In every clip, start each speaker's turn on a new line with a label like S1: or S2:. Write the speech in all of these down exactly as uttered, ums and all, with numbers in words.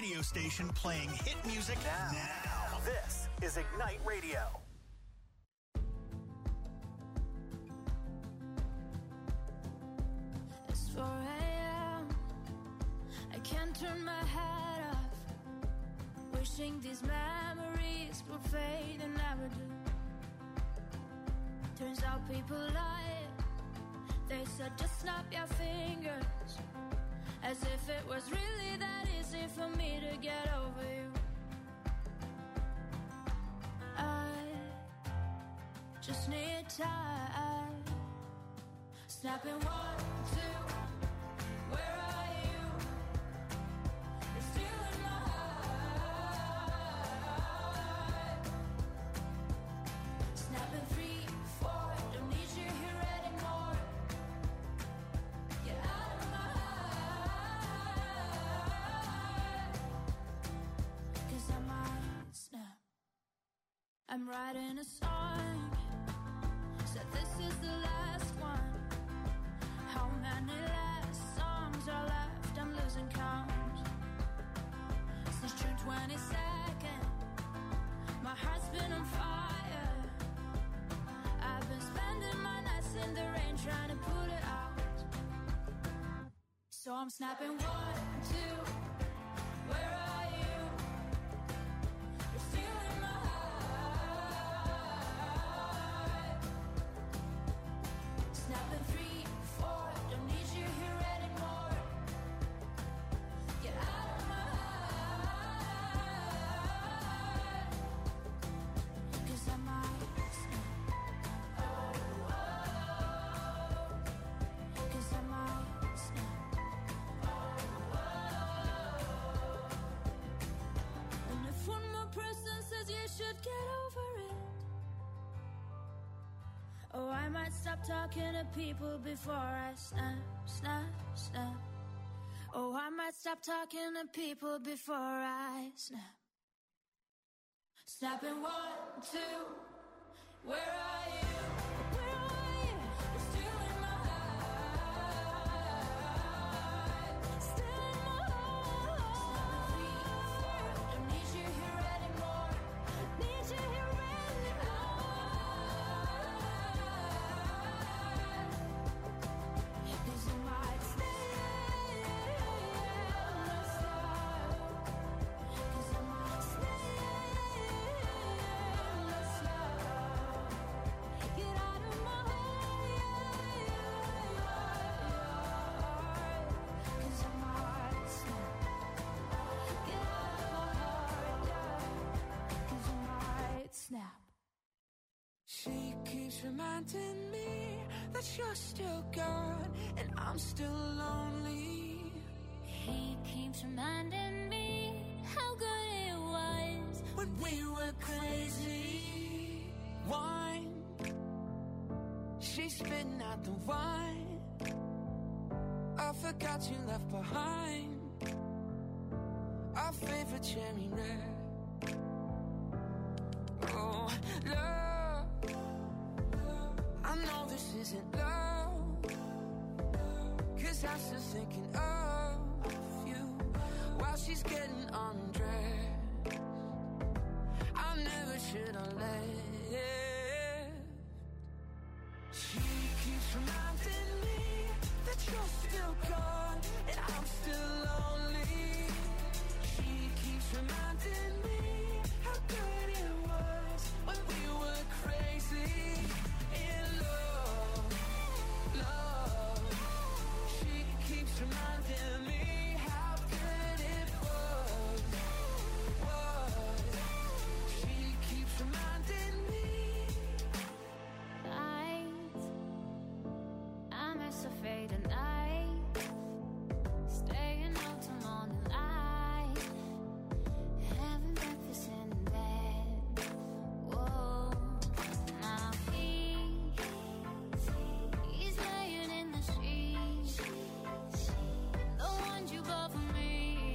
S1: radio station playing hit music now. now.
S2: This is Ignite Radio.
S3: It's four a.m. I can't turn my head off. Wishing these memories would fade and never do. Turns out people lie. They said just snap your fingers. As if it was really that easy for me to get over you. I just need time. Snapping one, two, where are you? You're still in my heart. Snapping three, four, don't need you here anymore. Get out of my heart. Cause I might snap. I'm writing a song. Said this is the last one. How many last songs are left? I'm losing count. Since June twenty-second, my heart's been on fire. I've been spending my nights in the rain trying to put it out. So I'm snapping one, two, where are you? You're still in my heart. Snapping three, four, don't need you here anymore. Get out of my heart. Cause I might snap. Oh, oh. Cause I might snap. Oh, oh. And if one more person says you should get over it, oh, I might stop talking to people before I snap, snap, snap. Oh, I might stop talking to people before I snap. Snapping one, two, where are you? Where are you? You're still in my heart. Still in my heart. Three, four, don't need you here anymore. Need you here anymore. Cause you might stay. Cause I might stay. Get out of my heart. Cause I might snap. Get out of my heart. Cause I might snap.
S4: She keeps reminding me that you're still gone and I'm still lonely.
S3: He keeps reminding me how good it was
S4: When we were crazy, wine. She's spitting out the wine. I forgot you left behind our favorite cherry red. Oh, love, I know this isn't love, cause I'm still thinking of you while she's getting undressed. I never should have left. She keeps reminding me that you're still gone and I'm still lonely. She keeps reminding me how good it was when we were crazy in love, love. She keeps reminding me how good it was, was. She keeps reminding me.
S3: night. I miss the fade at night. Staying out till morning light. Having breakfast in bed. Whoa. Now he, he's laying in the sheets. The ones you bought for me.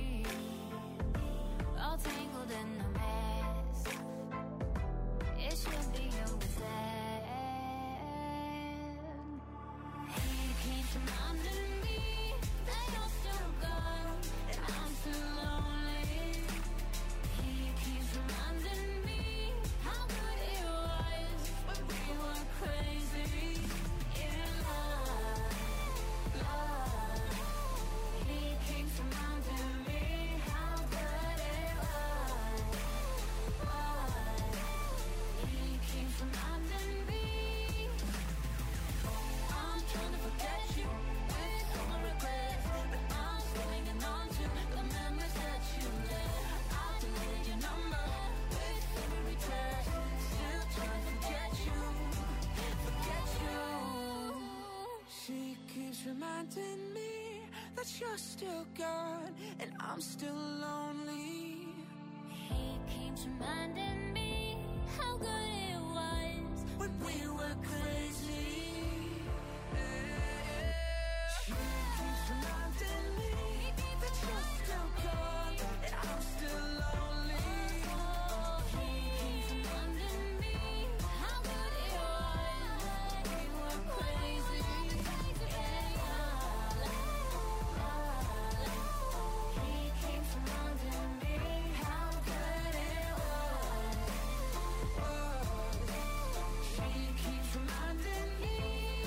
S3: All tangled in a mess. It should be over then. He keeps reminding me that you're still gone and I'm still lonely.
S4: you're still gone, and I'm still lonely.
S3: He keeps reminding me how good it was
S4: when we were crazy. She keeps reminding me that you're still gone, and I'm still lonely.
S3: He keeps reminding me how good it was when we were crazy. He keeps reminding me how good it was.
S4: She keeps reminding me.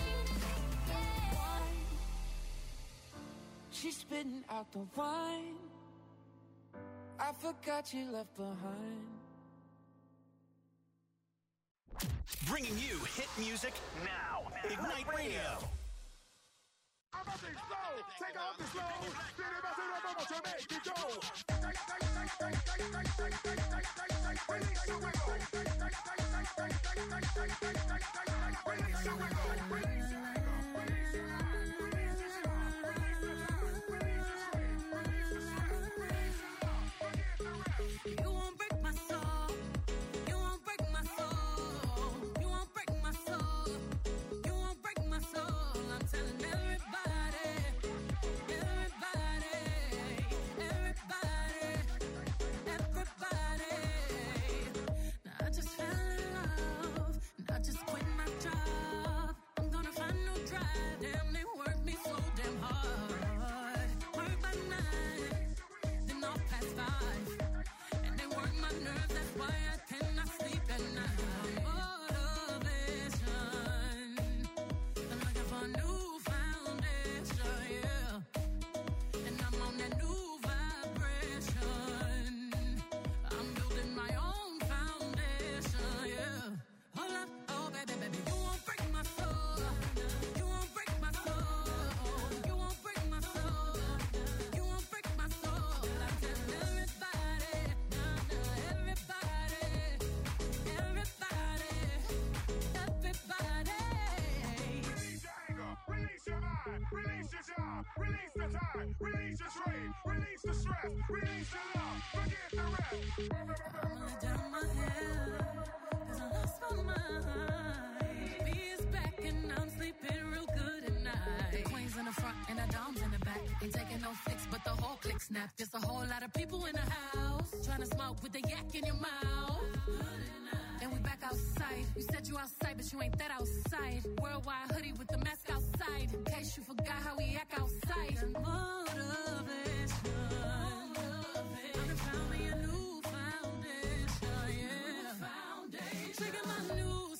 S4: She's spitting out the wine I forgot you left behind.
S1: Bringing you hit music now. Ignite Radio.
S5: Take off the slow. To make it go. Release the wiggle. Release the wiggle.
S4: You won't break my soul. You won't break my soul. You won't break my soul. You won't break my soul. I'm telling everybody, everybody, everybody, everybody. Now I just fell in love, and I just quit my job. I'm gonna find no drive. Damn, they work me so damn hard. Work by nine, then off past five. Nerves, that's why I cannot sleep at night. Motivation, I'm looking for a new foundation, yeah. And I'm on that new vibration. I'm building my own foundation, yeah. Hold up, oh baby, baby, you won't break my soul. You won't break my soul. You won't break my soul. You won't break my soul. I'm telling everybody. Everybody, everybody, everybody.
S5: Release your anger, release your mind, release your job, release the time, release your strain, release the stress, release your love, forget the rest.
S4: I'm gonna down my head, cause I lost my mind. B is back and I'm sleeping real good at night. The queen's in the front and the dom's in the back. Ain't taking no flicks, but the whole click snap. Just a whole lot of people in the house, trying to smoke with the yak in your mouth. And we back outside. You said you outside, but you ain't that outside. Worldwide hoodie with the mask outside, in case you forgot how we act outside. Motivation. I done found me a new foundation, yeah. Trigger my new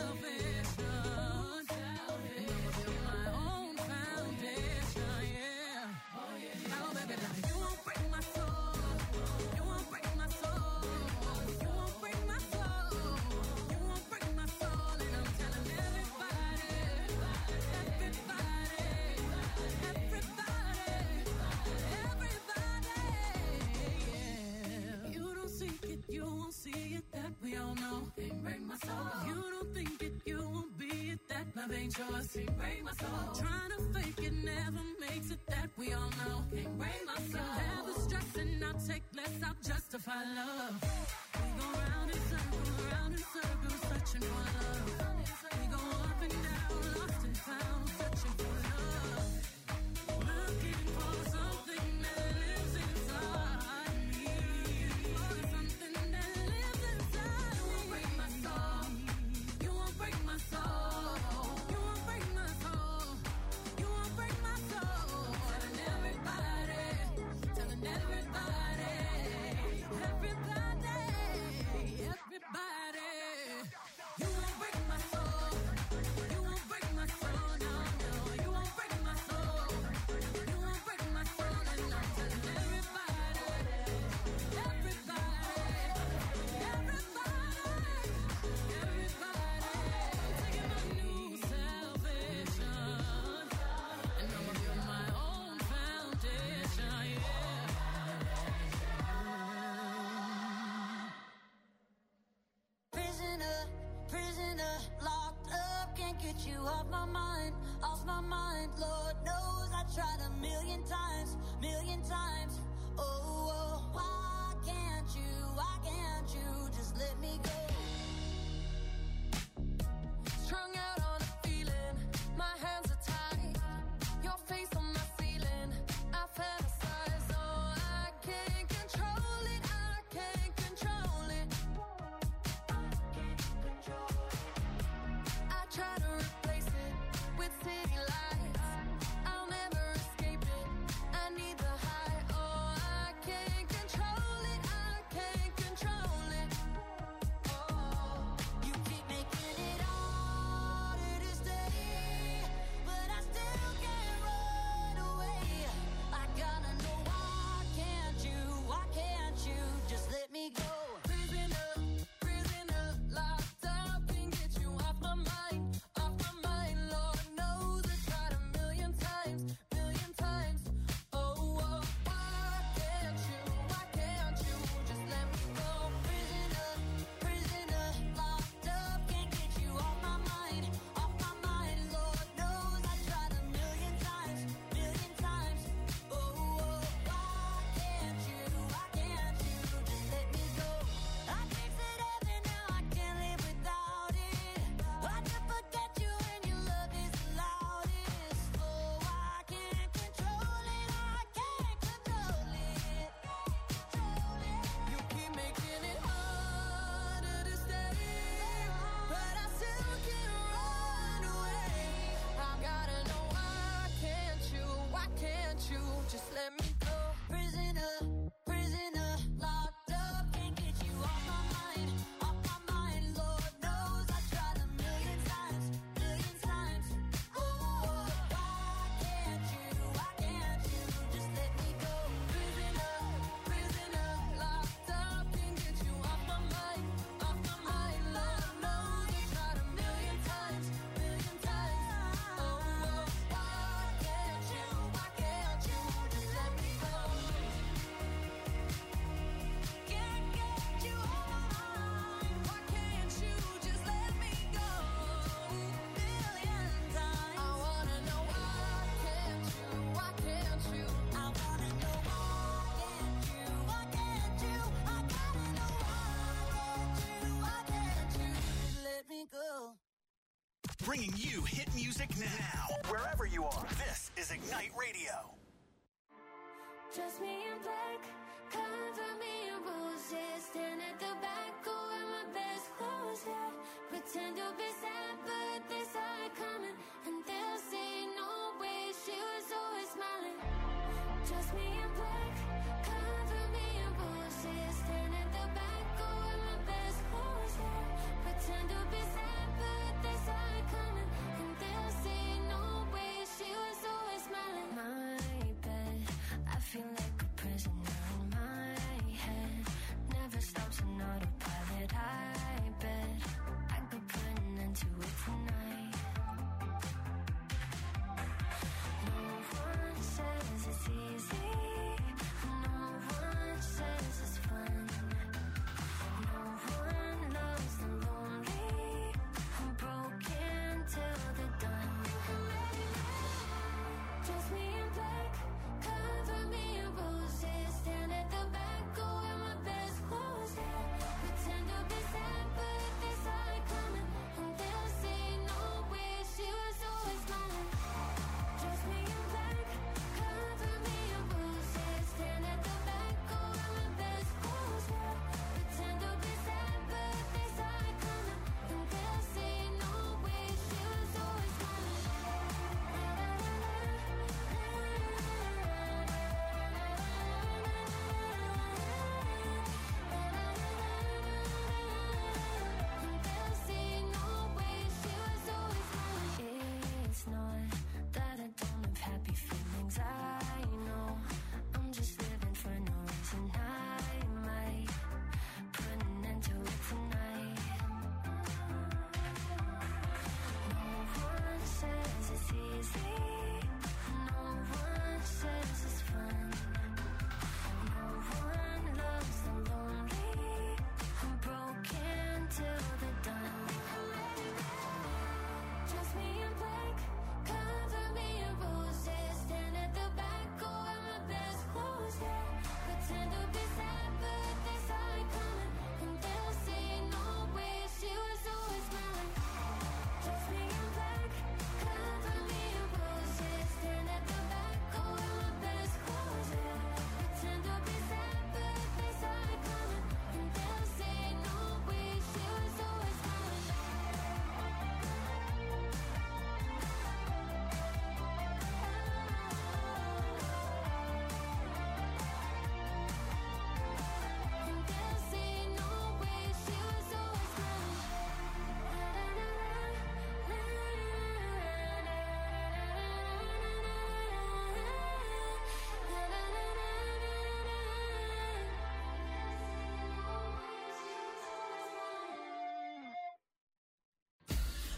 S4: salvation. And I'ma build my own foundation, yeah. Oh, baby, baby, you won't break my soul. You won't break my soul. You won't break my soul. You won't break my soul. And I'm telling everybody, everybody, everybody, everybody, yeah. You don't seek it, you won't see it, that we all know. Can't break my soul. You don't think it, you won't be it, that love ain't yours. Can't break my soul. Trying to fake it never makes it, that we all know. Can't break my soul. Have the stress and I'll take less, I'll justify love. We go round in circles, round in circles, searching for love. We go up and down, lost and found, searching for love. Looking for something that lives inside me. For something that lives inside me. You won't break my soul. You won't break my soul. You won't break my soul. You won't break my soul. Telling everybody, telling everybody, everybody, everybody. You won't break my
S3: million times. Oh, oh, why can't you, why can't you just let me go?
S4: Strung out on a feeling, my hands are tied. Your face on my ceiling, I fantasize. Oh, I can't control it, I can't control it. I try to replace it with city lights. I'll never escape it, I need the high. Oh, I can't control it, I can't control it. Oh,
S3: You keep making it harder to stay, but I still can't run away. I gotta know why can't you, why can't you just let me go?
S4: prisoner, prisoner, locked up, can't get you off my mind, off my mind. Lord knows I tried a million times, million times. Oh, oh, why can't you, why can't you just let me go?
S3: Prisoner, prisoner, locked up, can't get you off my mind, off my mind. Lord knows I tried a million times, million times. Oh, oh, why can't you, why can't you just let me go? I tasted heaven, now I can't live without it. I can forget you when your love is the loudest. Oh, I can't control it, I can't control it. Control it.
S4: You keep making it harder to stay, but I still can't run away. I gotta know why can't you, why can't you just let me go?
S3: Prisoner, prisoner, locked up, can't get you off my mind, off my mind. Lord knows I tried a million times, million times. Oh, oh, why can't you, why can't you just let me go?
S4: Prisoner, prisoner, locked up, can't get you off my mind, off my mind. Lord knows I tried a million times, million times. Oh, oh, why can't you, why can't you just let me go?
S3: Can't get you off my mind,
S4: Why can't you just let me go?
S3: million times.
S4: I wanna know why can't you, why can't you?
S3: I wanna know why can't you, why can't you? I gotta know why can't you, why can't you just let me go?
S1: Bringing you hit music now.
S2: Wherever you are, this is Ignite Radio.
S3: Dress me in black, cover me in roses. Stand at the back, go wear my best clothes, yeah. Pretend to be sad, but they saw it coming. And they'll say, no way, she was always smiling. Dress me in black, cover me in roses. Stand at the back, go wear my best clothes, yeah. Pretend to be sad, but they saw it coming. And they'll say, no way, she was always smiling. My bed, I feel like a prisoner in my head. Never stops on autopilot. I bet I could put an end to it tonight. No one says it's easy. No one says it's fun. No one loves the lonely. I'm broken till they're done. Dress me in black, cover me in roses. Stand at the back, go wear my best clothes, yeah. Pretend to be sad, but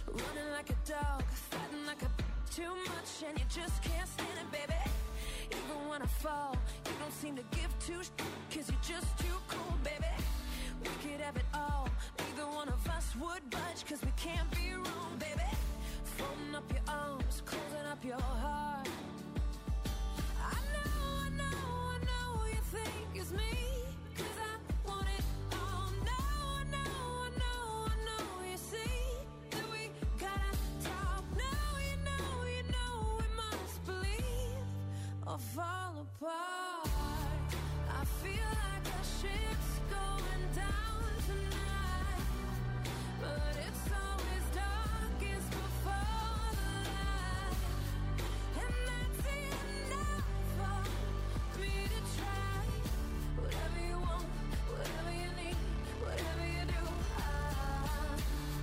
S4: running like a dog, fighting like a too much, and you just can't stand it, baby. Even when I fall, you don't seem to give two sh- cause you're just too cool, baby. We could have it all, neither one of us would budge, cause we can't be wrong, baby. Folding up your arms, closing up your heart. I know, I know, I know you think it's me, cause I want it all. No, I know, I know, I know you see that we gotta talk. No, you know, you know we must believe or fall apart. I feel like our ship's going down tonight, but it's always darkest before the light, and that's enough for me to try. Whatever you want, whatever you need, whatever you do, I,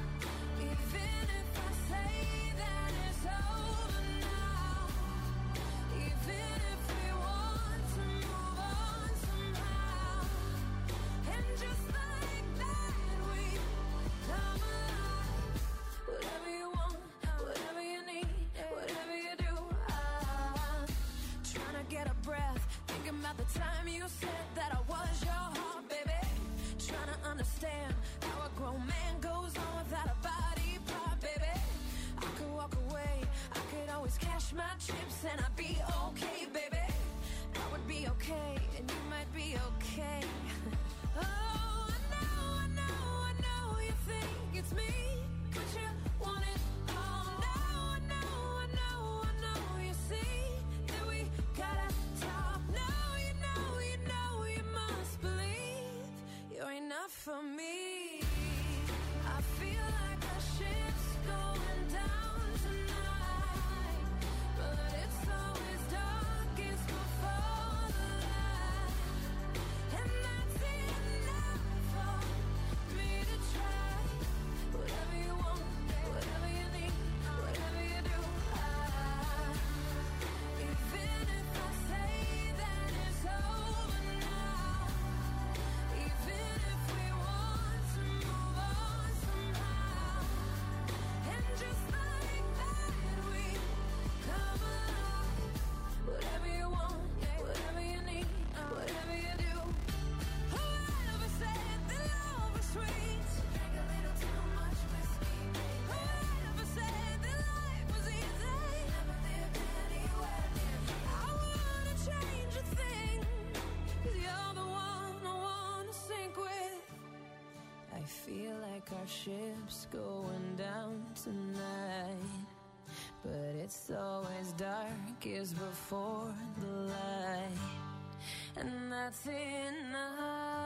S4: even if I say that it's over now, even if we want to move on somehow, and just like that we come alive. Whatever you want, whatever you need, whatever you do, I'm trying to get a breath, thinking about the time you said that I was your heart, baby. Trying to understand how a grown man goes on without a body part, baby. I could walk away, I could always cash my chips and I'd be okay, baby. I would be okay, and you might be okay. Oh, I know, I know, I know you think it's me, but you want it all. No, I know, I know, I know you see that we gotta talk. No, you know, you know you must believe you're enough for me. I feel like our ship's going down tonight, but it's always darkest before the light, and that's enough for me to try. Whatever you want, whatever you need, whatever you do, I, even if I say that it's over now, even if we want to move on somehow, and just like that we come alive. Whatever you want, whatever you need, whatever you do. Whoever said that love was sweet, drink a little too much whiskey, baby. Whoever said that life was easy, never lived anywhere near me. I wanna change a thing, cause you're the one I wanna sink with. I feel like our ship's going down tonight, but it's always darkest before the light, and that's enough.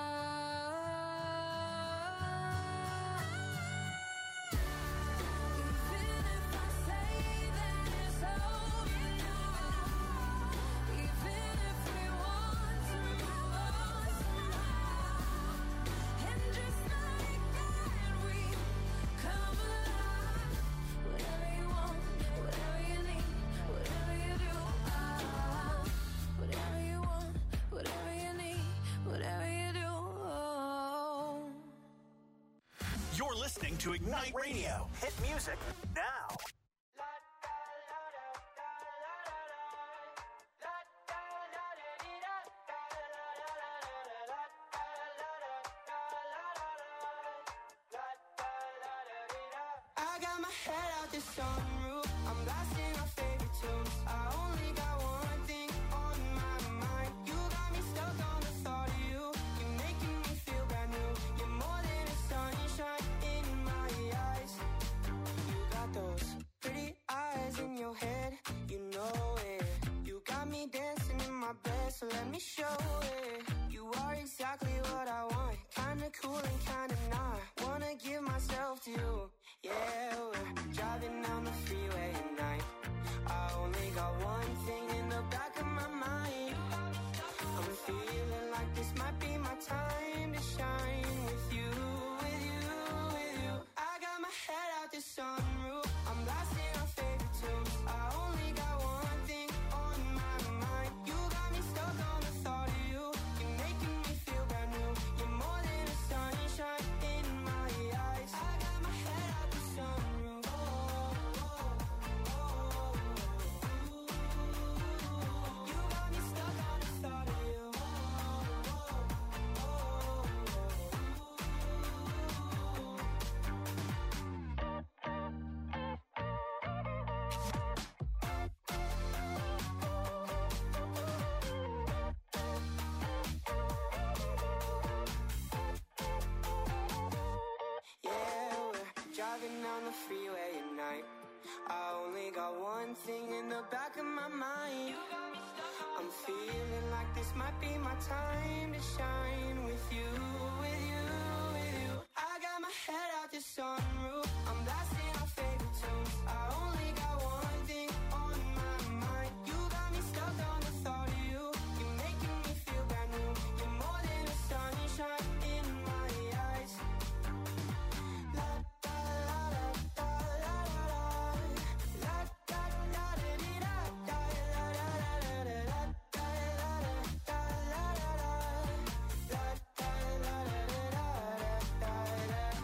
S4: Even if I say that it's over now, even if we want to move on somehow, and just like that we come alive. Whatever you want, whatever you need, whatever you do, I, whatever you want, whatever you need, whatever you do, oh.
S1: You're listening to Ignite Radio.
S2: Hit music now.
S6: I got my head out the sunroof, I'm blasting our favorite tunes. I only got one thing on my mind. You got me stuck on the thought of you. You're making me feel brand new. You're more than a sunshine in my eyes. You got those pretty eyes in your head, you know it. You got me dancing in my bed, so let me show it. You are exactly what I want, kinda cool and kinda not. Wanna give myself to you. Yeah, we're driving down the freeway at night. I only got one thing in the back of my mind. I'm feeling like this might be my time to shine with you, with you, with you. I got my head out the sunroof, I'm blasting our favorite tunes. I only got one thing on my mind. You got me stuck on the thought driving down the freeway at night. I only got one thing in the back of my mind. I'm feeling like this might be my time to shine with you, with you, with you. I got my head out the sunroof, I'm blasting our favorite tunes. I only got one thing on my mind. You got me stuck on the thought of you. You're making me feel brand new. You're more than the sunshine in my eyes. La da la da la la la. La da da da dee da da la la la la la. La la la da la la la. La da la la la da da da.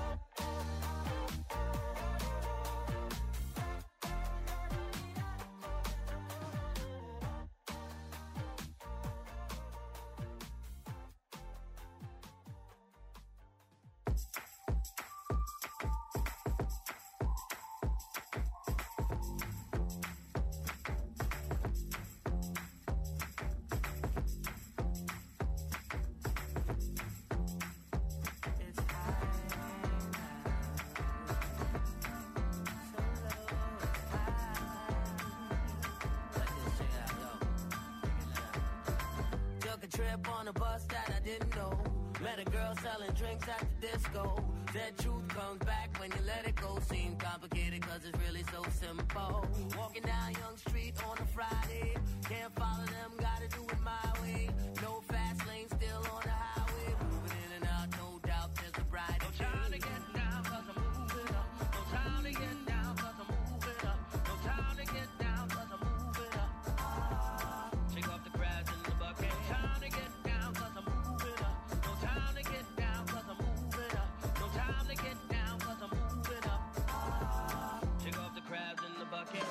S7: Took a trip on a bus that I didn't know. Met a girl selling drinks at the disco. That truth comes back when you let it go. Seems complicated cause it's really so simple. Walking down Young Street on a Friday. Can't follow them, gotta do it my way. No fast lane, still on the highway. Moving in and out, no doubt there's a brighter day. No time to get down cause I'm moving up. No time to get down cause I'm moving up. No time to get down cause I'm moving up. Shake off the crabs in the bucket. No time to get down cause I'm moving up. No time to get down cause I'm moving up. No time to get down cause I'm moving up. Shake off the crabs in the bucket.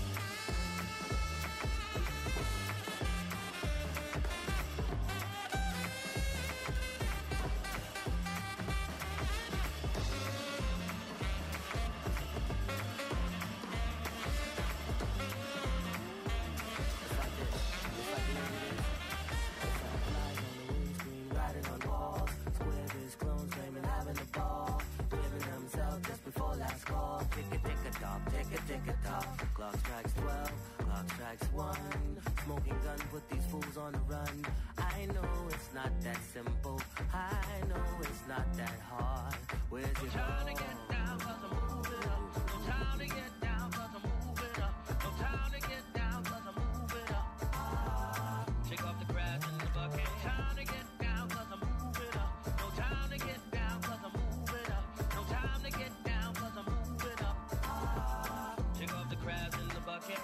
S7: Riding on walls, square biz clones claiming having a ball, giving themselves just before last call. Tick a tick a tock, tick a tick a tock. Clock strikes twelve, clock strikes one. Smoking gun put these fools on the run. I know it's not that simple. I know it's not that hard. Where's your time to get down cause I'm moving up. No time to get down cause I'm moving up. No time to get down cause I'm moving up. Shake off the crabs in the bucket. No time to get down cause I'm moving up. No time to get down cause I'm moving up. No time to get down cause I'm moving up. Shake off the crabs in the bucket.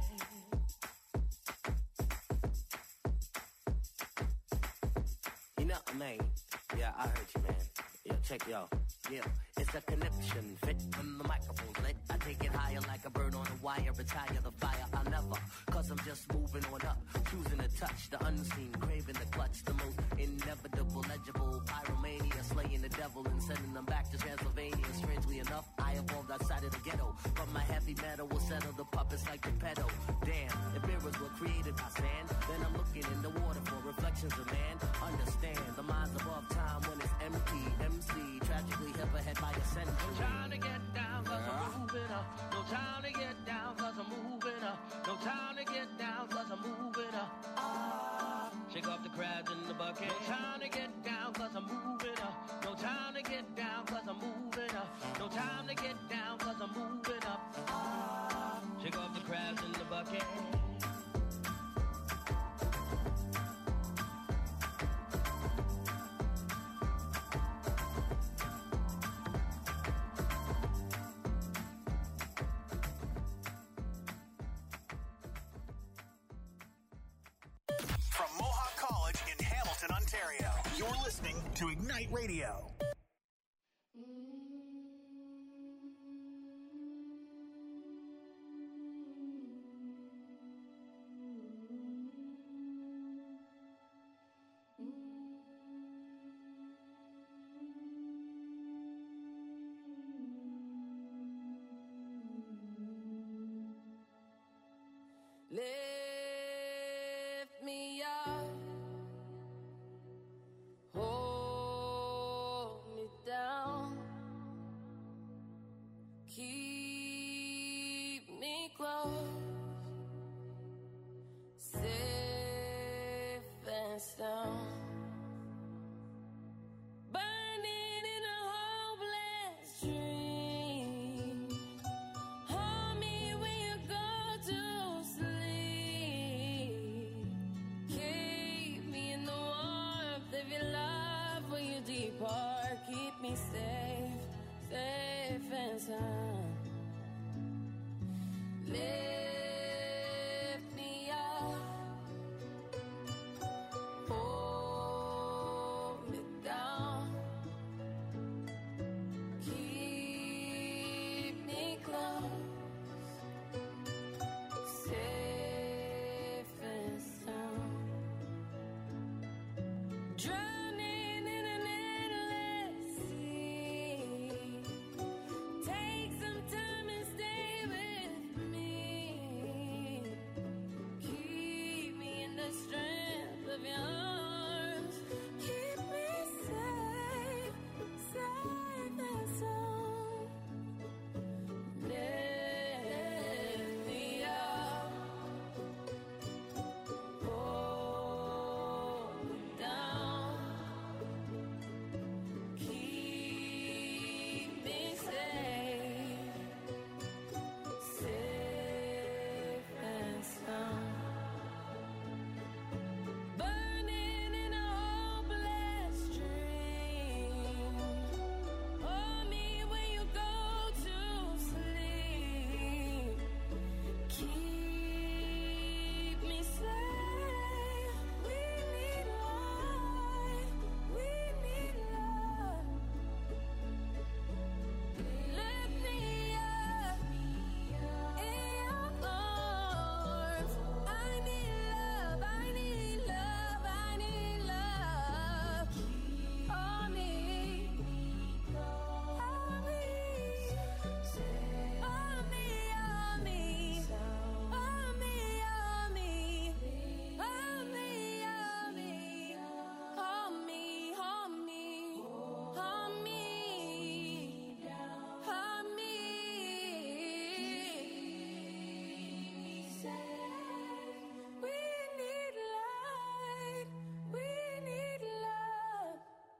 S7: You know, man. Yeah, I heard you, man. Yeah, check yo. Yeah, it's a connection fit when the microphone's lit. I take it higher like a bird on a wire. Retire the fire, I'll never. Cause I'm just moving on up. Choosing to touch the unseen. Craving the clutch. The most inevitable, legible. Pyromania. Slaying the devil and sending them back to Transylvania. Strangely enough, I evolved outside of the ghetto. But my heavy metal will settle the puppets like the pedo. Damn, if mirrors were created by sand, then I'm looking in the water for reflections of man. Understand, the mind's above time when it's empty. M C, tragically hip ahead by a century. No time to get down cause I'm moving up. No time to get down cause I'm moving up. No time to get down cause I'm moving up. Ah, shake off the crabs in the bucket. No time to get down cause I'm moving up. No time to get down cause I'm moving up. No time to get down cause I'm moving up. Ah, shake off the crabs in the bucket.
S1: From Mohawk College in Hamilton, Ontario, you're listening to Ignite Radio.
S7: Lift me up, hold
S4: keep me safe, safe and sound. Lift me up, hold me down, keep me close, safe and sound. Drowning in an endless sea. Take some time and stay with me. Keep me in the strength of your arms. Keep me safe, safe and sound. Lift me up, hold me down, keep me safe, safe and sound. Burning in a hopeless dream. Hold me when you go to sleep. Keep me safe. We need life. We need love. Lift me up in your arms. I need love. I need love. I need love. Hold me. Hold me. Hold me. Hold me. Hold me. Hold me. Hold me. Hold me. Hold me. Hold me. Hold me. Hold me. We need light. We need love.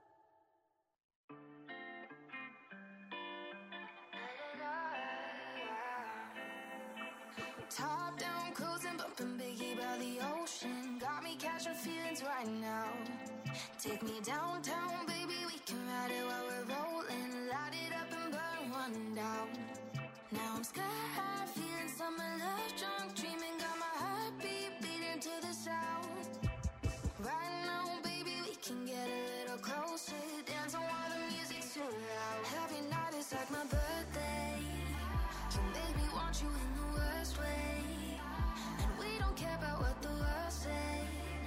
S3: Top down, cruising, bumping Biggie by the ocean. Got me catching feelings right now. Take me downtown, baby, we can ride it while we're rolling. Light it up and burn one down. Now I'm sky high, feeling summer love, drunk, dreaming, got my heartbeat beating to the sound. Right now, baby, we can get a little closer. Dance while the music's too loud. Every night is like my birthday. Can baby want you in the worst way. And we don't care about what the world say.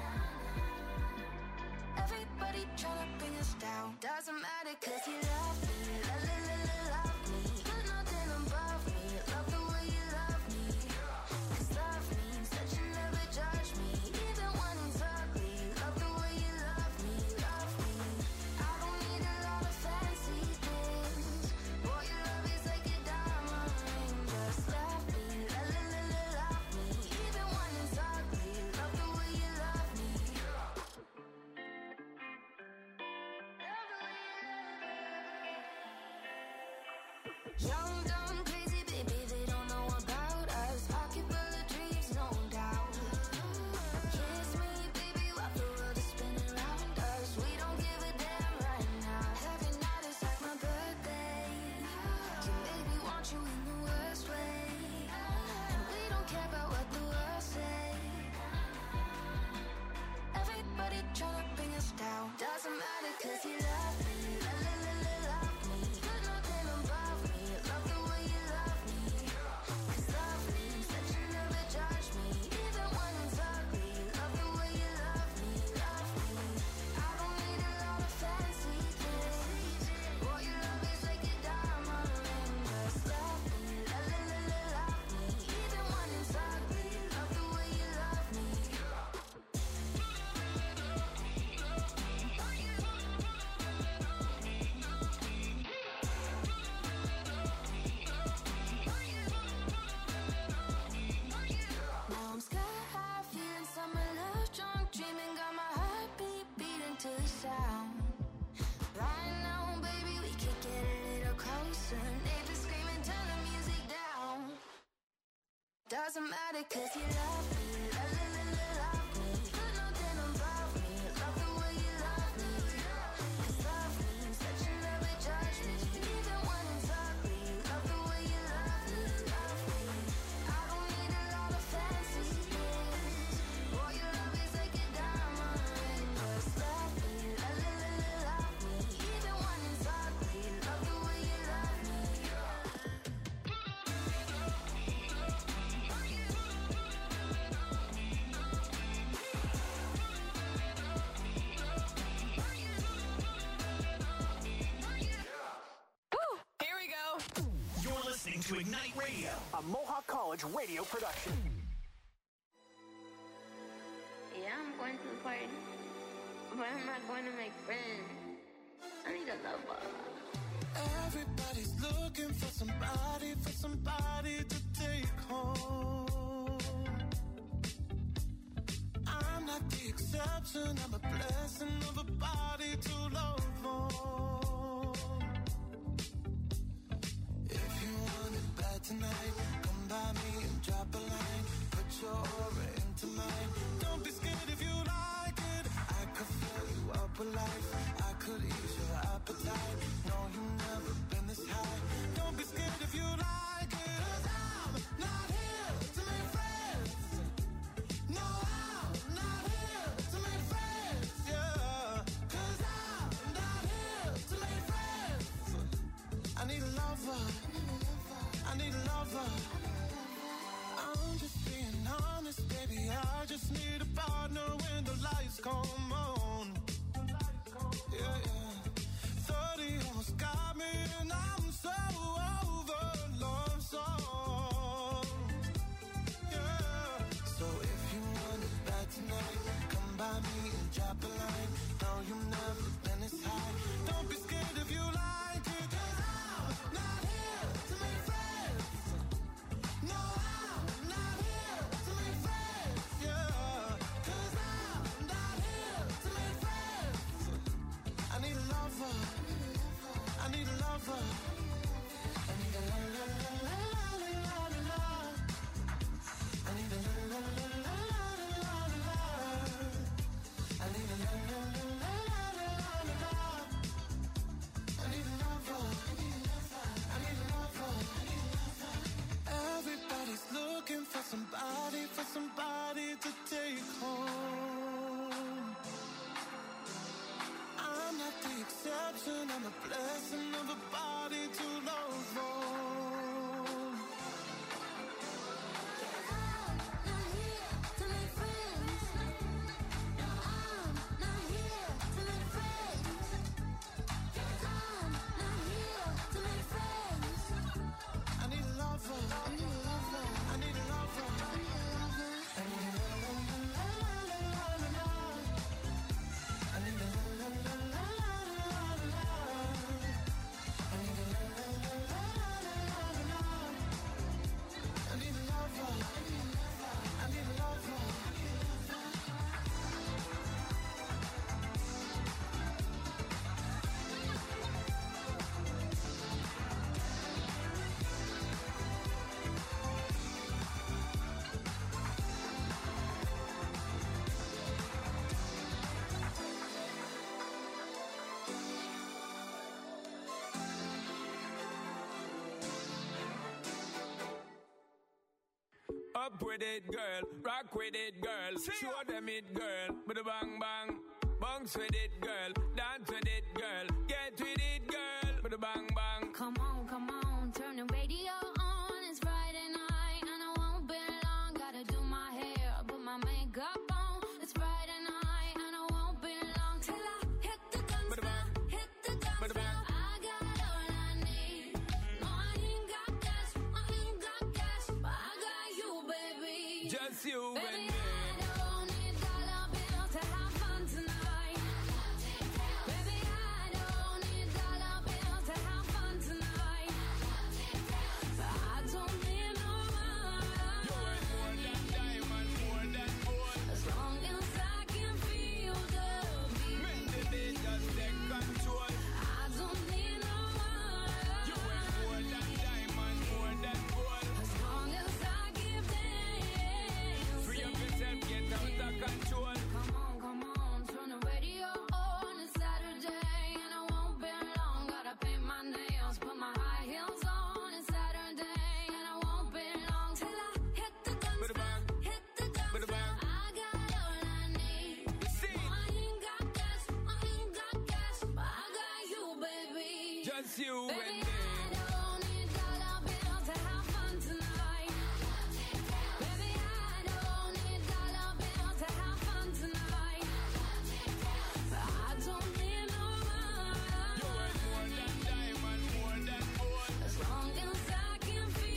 S3: Everybody tryna bring us down. Doesn't matter cause you love me. La la la la love me. Put nothing above me. Love the way you love me. Cause love means that you never judge me. Even when it's ugly. Love the way you love me. Love me. I don't need a lot of fancy things. Boy, your love is like a diamond ring. Just love me. La la la la love me. Even when it's ugly. Love the way you love me. Young, dumb, crazy, baby, they don't know about us. Pocket full of dreams, no doubt. Kiss me, baby, while the world is spinning around us. We don't give a damn right now. Every night is like my birthday. Can baby want you in the worst way. And we don't care about what the world say. Everybody tryna bring us down. Doesn't matter cause you love me. La la la la love me. Put nothing above me. Love the way you love me. Cause love means that you never judge me. Even when it's ugly. Love the way you love me. Love me. I don't need a lot of fancy things. Boy, your love is like a diamond ring. Just love me. La la la la love me. Even when it's ugly. Love the way you love me. Now I'm sky high, feeling summer love, drunk, dreaming, got my heartbeat beating to the sound. Right now, baby, we could get a little closer. Neighbors screaming, turn the music down. Doesn't matter cause you love me. La la la la love me. Put nothing above me. Love the way you love me. Cause love means that you
S1: to Ignite Radio,
S2: a Mohawk College radio production.
S8: Yeah, I'm going to the party, but I'm not going to make friends. I need a lover.
S9: Everybody's looking for somebody, for somebody to take home. I'm not the exception, I'm a blessing of a body to love on. If you want it bad tonight, come by me and drop a line. Put your aura into mine. Don't be scared if you like it. I could fill you up with life. I could ease your appetite. No, you've never been this high. Don't be scared if you like it. 'Cause I'm not here to make friends. No, I'm not here to make friends. Yeah. 'Cause I'm not here to make friends. I need a lover. I need a lover. I'm just being honest, baby. I just need a partner when the lights come on. Yeah, yeah. thirty almost got me, and I'm so over love songs. Yeah. So if you want it bad tonight, come by me and drop a line. No, you've never been this high. Don't be scared if you like it. 'Cause I'm not here to make friends. No, I'm not here to make friends. Yeah. 'Cause I'm not here to make friends. I need a lover. I need a lover. I need a la la la la la la la. I need a la la la la la la la. I need a la la la la la la la. I need a lover. I need a lover. Everybody's looking for somebody, for somebody to take home. I'm not the exception, I'm a blessing of a body to love on.
S3: I'm not here to make friends. No, I'm not here to make friends. I'm not here to make friends.
S9: I need a lover.
S3: I need a lover.
S9: I need a lover.
S3: I need a lover.
S9: I need a la la la la la la la. I need a la la la la la la la. I need a la la la la la la la. I need a lover. I need a lover.
S10: Up with it, girl. Rock with it, girl. Show them it, girl. With a bang bang. Bounce with it, girl. Dance with it, girl. Get with it, girl. With a bang bang.
S3: Come on, come on, turn the radio on. It's Friday night and I won't be long. Gotta do my hair, put my makeup on. It's Friday night and I won't be long till I hit the dance floor, hit the dance floor. I got all I need. No, I ain't got cash, I ain't got cash, but I got you, baby.
S10: Just you and
S3: Baby,
S10: me.
S3: I don't need dollar bills to have fun tonight. Baby, I don't need dollar bills to have fun tonight. But I don't need no money.
S10: You ain't more than diamond, more than gold.
S3: As long as I can feel the beat.
S10: Make the day just take control.
S3: I don't need no money.
S10: You ain't more than diamond, more than gold.
S3: As long as I keep dancing.
S10: Free up yourself, get out of control.
S3: Come on, come on, turn the radio on. It's Saturday and I won't be long. Gotta paint my nails, put my high heels on. It's Saturday and I won't be long till I hit the dance
S10: Bada
S3: floor,
S10: bang.
S3: hit the dance
S10: Bada
S3: floor.
S10: bang.
S3: I got all I need.
S10: See.
S3: No, I ain't got cash, I ain't got cash, but I got you, baby.
S10: Just you and
S3: Baby,
S10: me.
S3: I don't need dollar bills to have fun tonight. Baby, I don't need dollar bills to have fun tonight. But I don't need no money.
S10: You ain't more than diamond, more than gold.
S3: As long as I can feel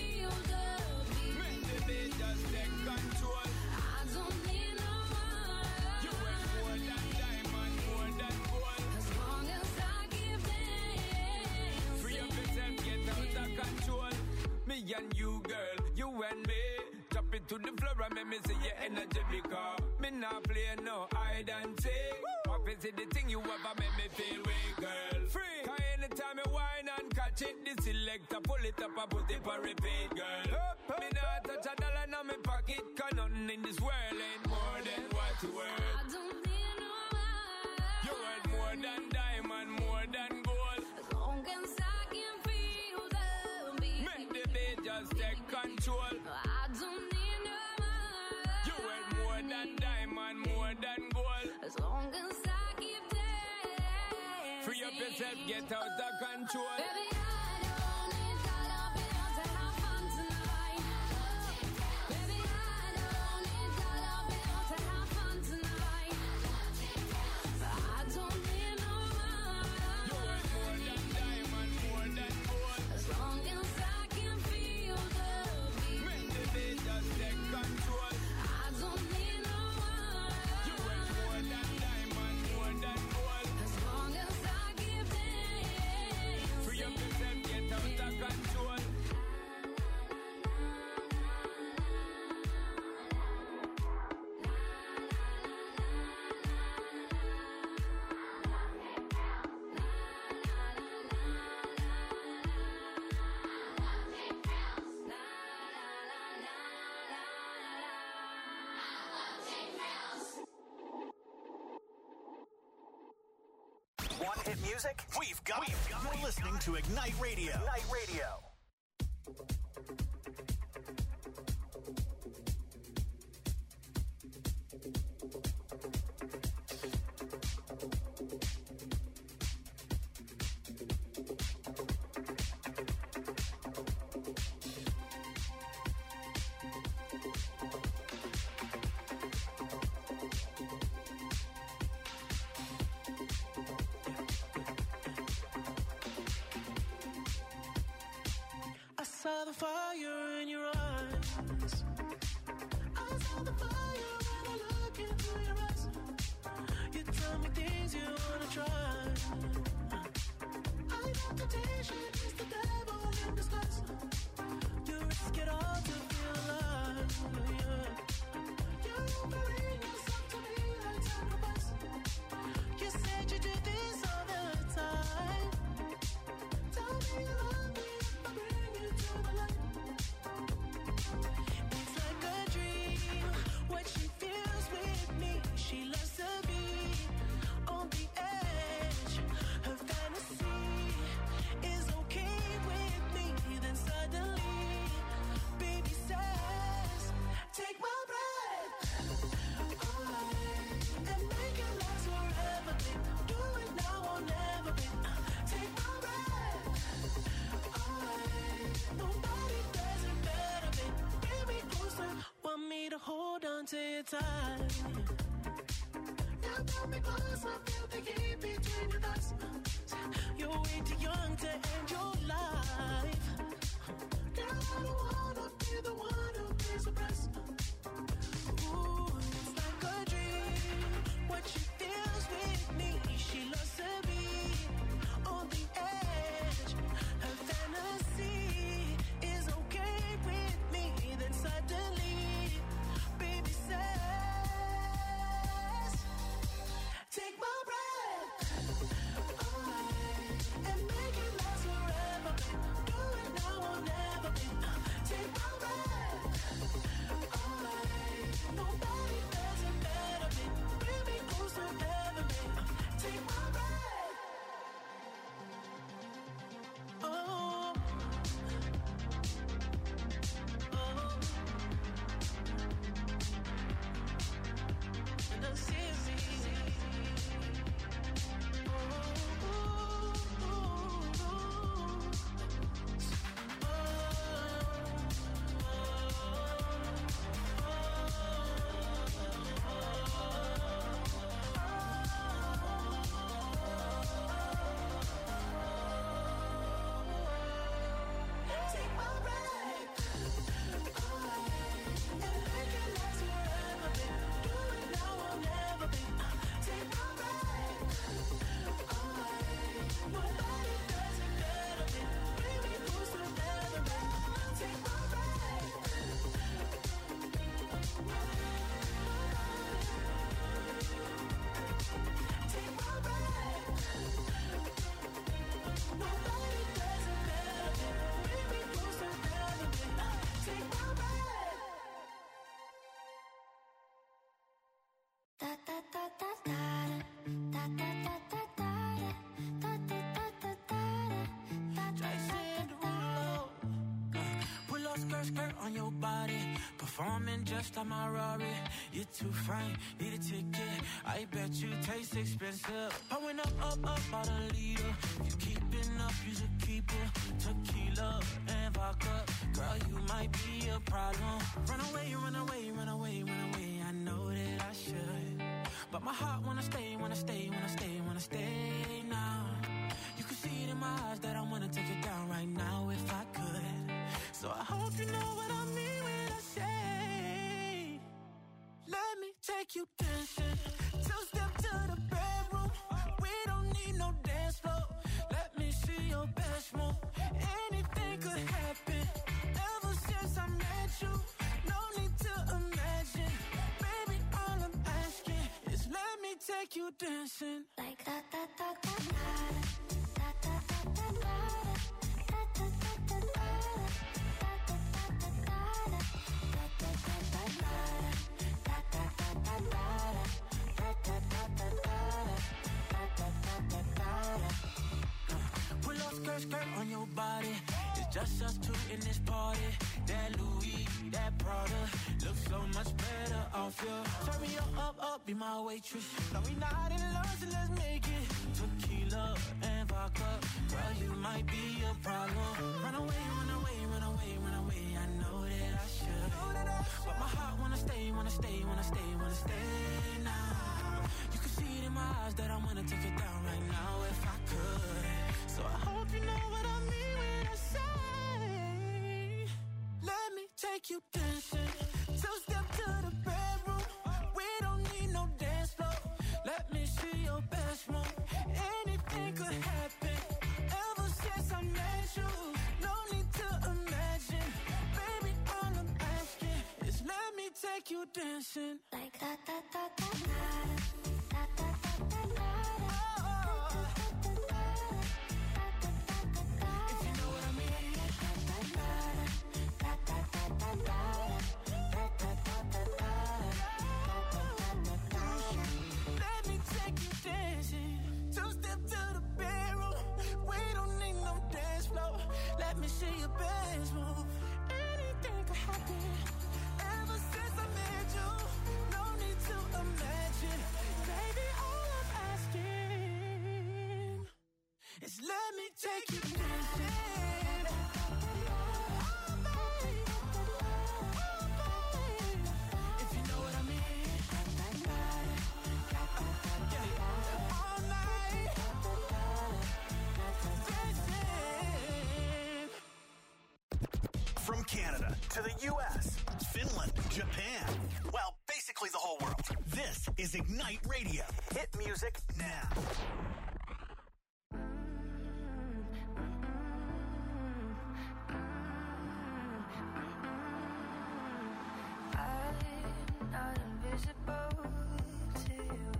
S10: and you, girl, you and me. Drop it to the floor and make me see your energy because me not play no hide and seek. What is it the thing you ever make me feel weak, girl? Free. Cause anytime I whine and catch it, the selector pull it up and put it for repeat, girl. Up, up, me not touch a dollar in my pocket, cause nothing in this world ain't more than what you worth.
S3: I don't need no man.
S10: You worth more than diamond, more than gold.
S3: As long as I can feel the beat.
S10: Make the beat just take control.
S3: I don't need no man.
S10: You worth more than diamond, more than gold.
S3: As long as I keep dancing.
S10: Free up yourself, get out of control.
S3: Baby, I don't need dollar bills to have fun tonight. Baby, I don't need dollar bills to have fun tonight. I don't need no man.
S10: You worth more than diamond, more than gold.
S3: As long as I can feel the beat.
S10: Make the beat just take control.
S3: I don't need no man.
S10: You worth more than diamond, more than gold.
S3: As long as I keep dancing.
S10: Free up yourself, get out of control.
S1: Want hit music? We've got it. You're listening to Ignite Radio. Ignite Radio.
S9: I saw the fire in your eyes. I saw the fire when I look into your eyes. You tell me things you wanna try. I know temptation is the devil in disguise. You risk it all to feel alive. Yeah. You're offering yourself to me like sacrifice. You said you do this all the time. Tell me you love me if I bring you to the light. It's like a dream, what she feels with me. She loves to be on the edge. Her fantasy is okay with me. Then suddenly, baby says, take my breath away and make it last forever, babe. Do it now or never, babe. Take my breath away. Nobody does it better, babe. Bring me closer, want me to hold on to your tight. Now pull me closer, feel the heat between your thighs. You're way too young to end your life. Girl, I don't wanna be the one who pays the price. Ooh, it's like a dream, what she feels with me. She loves to be on the edge. Her fantasy is okay with me. Then suddenly, baby says, take my breath away and make
S11: skirt on your body, performing just like my Rari. You're too fine, need a ticket. I bet you taste expensive. Pouring up, up, up, out a leader. If you keeping up, you should keep it. Tequila and vodka, girl, you might be a problem. Run away, run away, run away, run away. I know that I should, but my heart wanna stay, wanna stay, wanna stay, wanna stay now. You can see it in my eyes that I wanna take it down right now if I could. So I hope you know what I mean when I say, let me take you dancing. Two step to the bedroom. We don't need no dance floor. Let me see your best move. Anything could happen. Ever since I met you, no need to imagine. Baby, all I'm asking is let me take you dancing.
S3: Like that, that, that, that, that.
S11: Pull up skirt, skirt on your body. It's just us two in this party. That Louis, that Prada looks so much better off you. Turn me up, up, up, be my waitress. No, we not in love, so let's make it. Tequila and vodka, girl, you might be a problem. Run away, run away, run away, run away. I know that I should, but my heart wanna stay, wanna stay, wanna stay, wanna stay now. You can see it in my eyes that I wanna take it down right now if I could. So I hope you know what I mean when I say, let me take you dancing. Two step to the bedroom. We don't need no dance floor. Let me see your best move. Anything could happen. Ever since I met you, no need to imagine. Baby, all I'm asking is let me take you dancing.
S3: Like that, that, that, that, that. That, that, that, that, that.
S11: Let me see your best move. Anything could happen. Ever since I met you, no need to imagine. Baby, all I'm asking is let me take you dancing.
S1: From Canada to the U S, Finland, Japan, well, basically the whole world. This is Ignite Radio. Hit music now.
S3: I'm not invisible to you.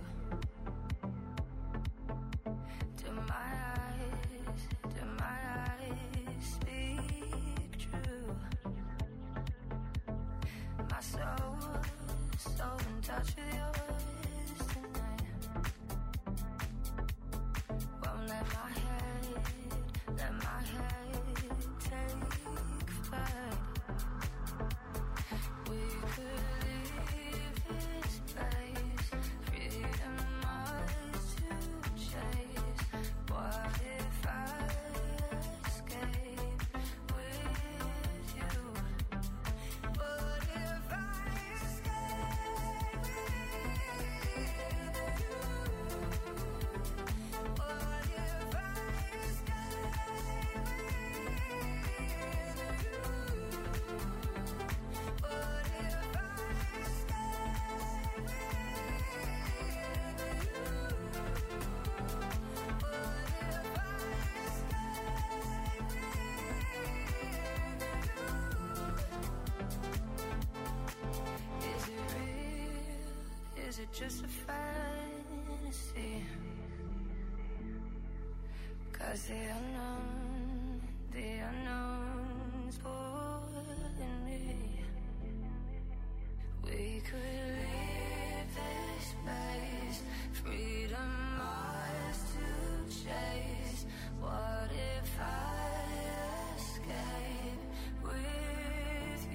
S3: To my eyes, to my eyes speak true. My soul, so in touch with yours tonight. Won't let my head, let my head take flight. We could leave this place, freedom ours to chase. What if I escape with you? What if I escape with you? What if I escape with you? What if I escape with Is it real? Is it just a fantasy? 'Cause the unknown, the unknown's pulling me. We could leave this place, freedom ours to chase. What if I escape with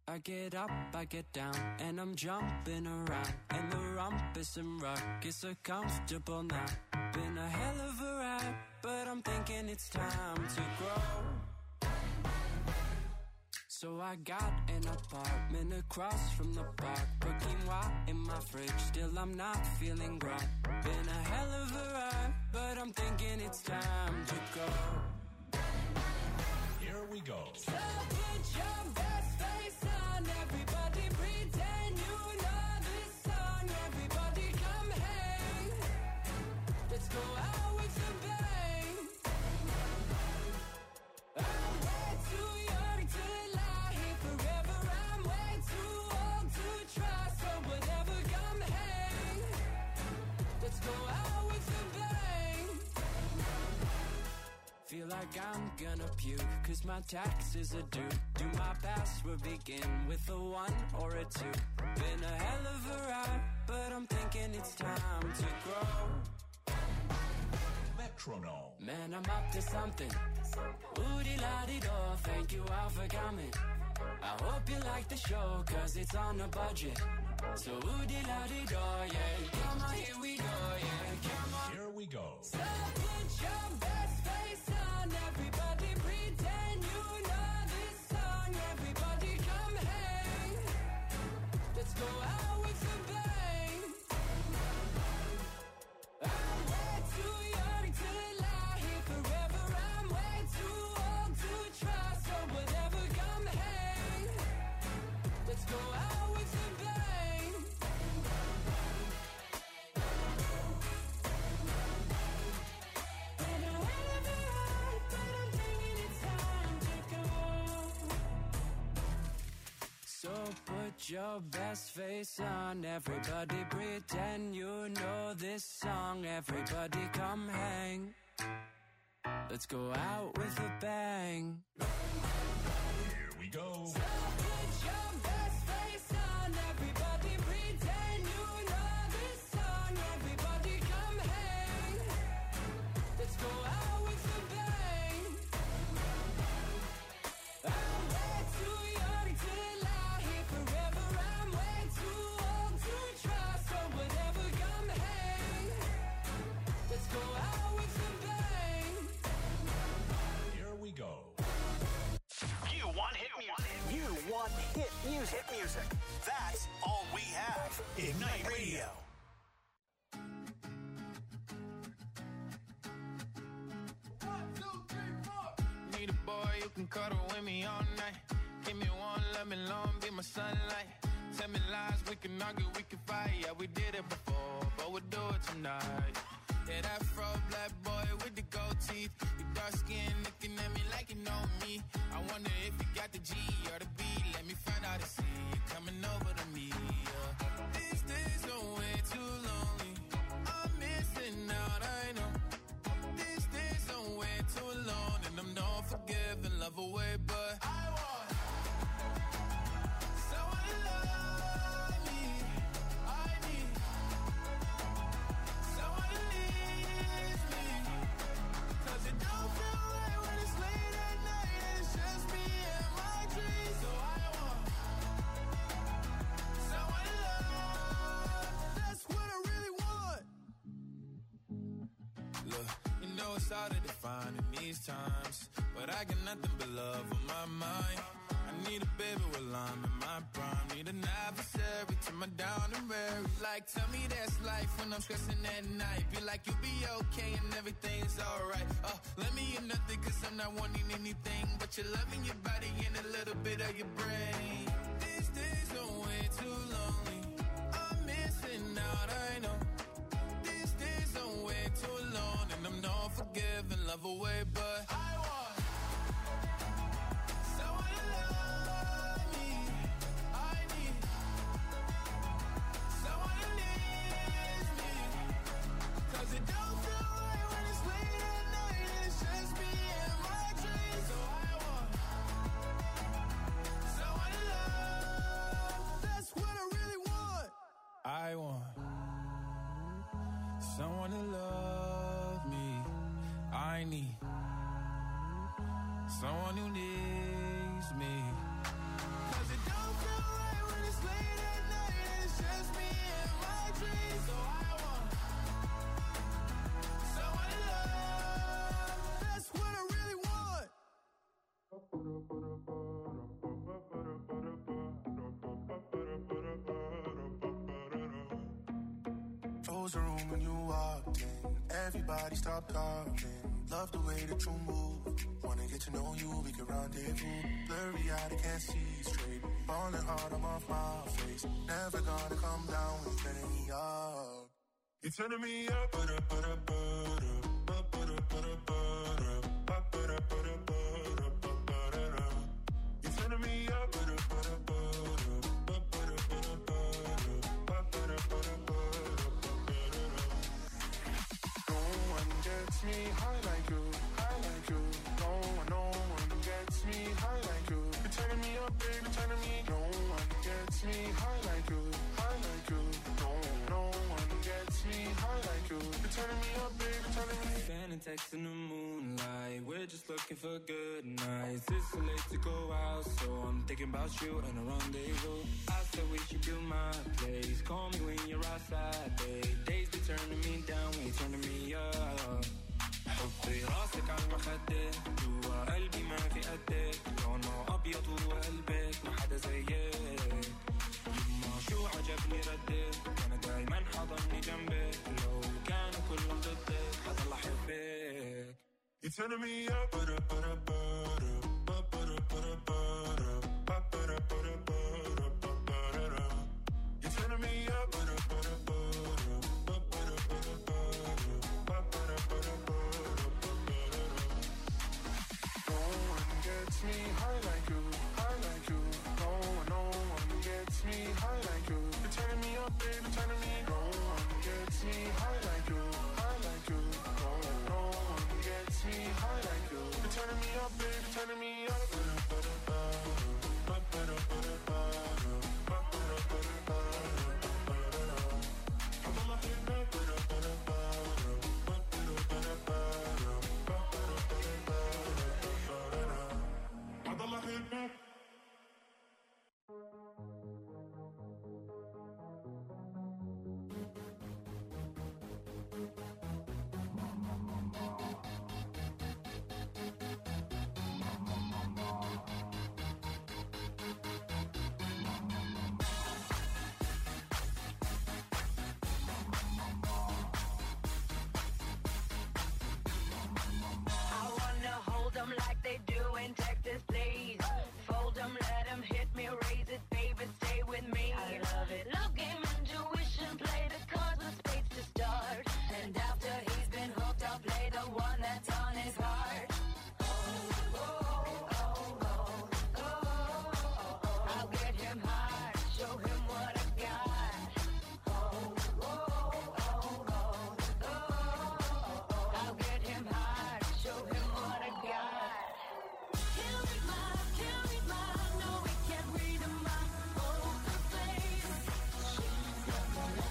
S12: I get up, I get down, and I'm jumping around. And the rumpus and ruckus are comfortable now. Been a hell of a ride, but I'm thinking it's time to grow. So I got an apartment across from the park. Put quinoa in my fridge, still I'm not feeling grown. Been a hell of a ride, but I'm thinking it's time to go.
S5: Here we go.
S4: So put your best face on, everybody pretend you know this song. Everybody come hang, let's go out with a bang. I'm way too young to lie here forever. I'm way too old to try, so whatever, come hang, let's go out with a bang.
S12: Feel like I'm gonna puke, cause my taxes are due. Do my password begin with a one or a two? Been a hell of a ride, but I'm thinking it's time to grow.
S5: Metronome.
S12: Man, I'm up to something. Oodie-la-dee-do, thank you all for coming. I hope you like the show, cause it's on a budget. So oodie-la-dee-do, yeah. Come on, here we go, yeah. Come on.
S5: Here we go.
S4: So put your best face on, everybody pretend you know this song. Everybody come hang, let's go out with a bang. I'm way too young to lie here forever. I'm way too old to try, so whatever, come hang, let's go out with a bang. Been a hell of a ride, but I'm thinking it's time to go.
S12: So put your best face on, everybody pretend you know this song. Everybody come hang, let's go out with a bang.
S5: Here we go.
S4: So put your best face on, everybody pretend you know this song. Everybody come hang, let's go out with a bang. I'm way too young to lie here forever. I'm way too old to try, so whatever, come hang, let's go out with a bang.
S5: Here we go.
S1: You want hit music. You want hit music. Hit music. That's all we have. Ignite Radio.
S11: Need a boy you can cuddle with me all night. Give me one, let me long, be my sunlight. Tell me lies, we can argue, we can fight. Yeah, we did it before, but we'll do it tonight. Yeah, that fro black boy with the gold teeth. You dark skin looking at me like you know me. I wonder if you got the G or the B. Let me find out and see you coming over to me. Yeah. These days are way too lonely. I'm missing out, I know. These days are way too long, and I'm not forgiving, love away, but I want someone to love me. I need someone to leave me, 'cause it don't feel right when it's late at night and it's just me and my dreams. So I want someone to love. That's what I really want. Look, you know it's hard to define in these times, but I got nothing but love on my mind. I need a baby while I'm in my prime. Need an adversary to my down and weary. Like, tell me that's life when I'm stressing at night. Be like, you'll be okay and everything's alright. Uh, let me in nothing, 'cause I'm not wanting anything but your love in your body and a little bit of your brain. These days are way too lonely. I'm missing out, I know. These days are way too long, and I'm not forgiving, love away, but I want someone to love me. I need someone to leave me, 'cause it don't feel right when it's late at night and it's just me and my dreams. So I want someone to love. That's what I really want. I want someone to love me. I need someone who needs me, 'cause it don't feel
S9: Froze the room when you walked in. Everybody stopped talking. Love the way that you move. Wanna get to know you, we can rendezvous. Blurry eyed, I can't see straight. Falling hard, I'm off my face. Never gonna come down when you're turning me up. You're turning me up, but up, but up, but up, but up, but up, but up, but up, but up, but up, but up. You're turning me up, but up, but up, but up, but up, but up, but up, but up, but up. No one gets me high like you, high like you. No one, no one gets me high like you. You're turning me up, baby, turning me. No one gets me high like you, high like you. No, no one gets me high like you. You're turning me up, baby, turning me.
S12: Sending texts in the moonlight. We're just looking for good nights. It's too late to go out, so I'm thinking about you and a rendezvous. I said we should do my place. Call me when you're outside, babe. Days be turning me down when you're turning me up. حطي راسك على المخدة جوا قلبي ما في قدك لونه أبيض وقلبك ما حدا زيك يما شو عجبني ردك أنا دايما حضني جنبك لو كانوا كلهم ضدك حضل أحبك.
S9: You're turning me up, but up, but up, but up, but up, but up, but up.